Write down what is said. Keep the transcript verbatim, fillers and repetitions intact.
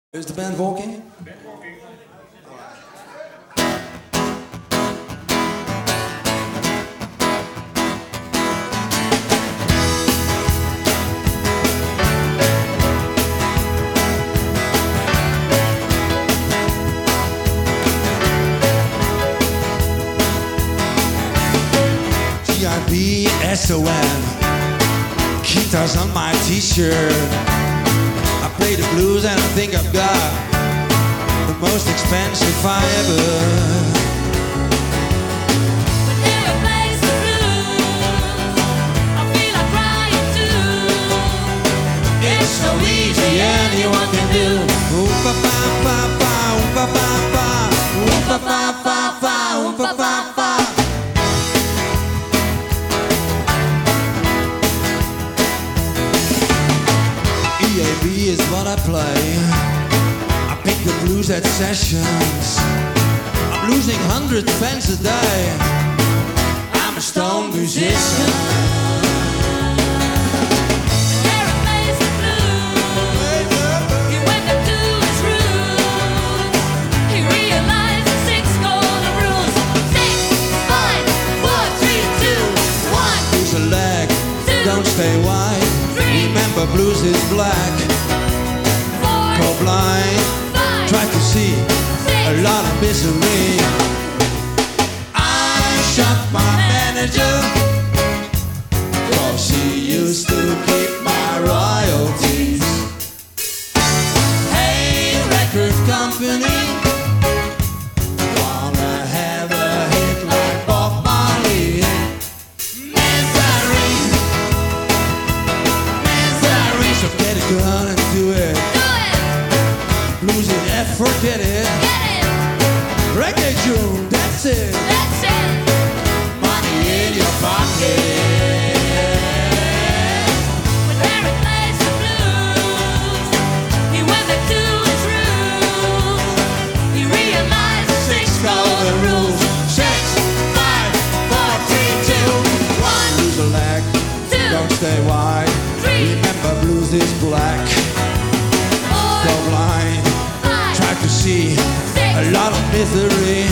Is the band walking? G I B S O N, guitars on my t-shirt. I play the blues and I think I've got the most expensive I ever. Whenever plays the blues, I feel like crying too. It's so easy, anyone can do. Oom pa pa pa pa, oom pa pa pa, oom pa pa pa pa, oom pa pa pa. E A B is what I play. I pick the blues at sessions. I'm losing hundred fans a day. I'm a stone musician. Whenever plays the blues, he went up to his room. He realized six golden rules. Six, five, four, three, two, one. Lose a leg, Two, don't stay wide. three, Remember blues is black. four, Go blind, five, try to see six, a lot of misery. I shot my manager, cause she used to keep my royalties. Hey, record company, wanna have a hit like Bob Marley. Misery, misery, so get a gun and do it. do it, Blues in F, forget it. get it, Reggae June, that's it. that's it. Money in your pocket. Whenever plays the blues, he went back to his room. He realized six golden rules. Six, five, four, three, two, One, lose a leg, two, don't stay wide. three, Remember blues is black. Go four, blind, five, try to see six, a lot of misery.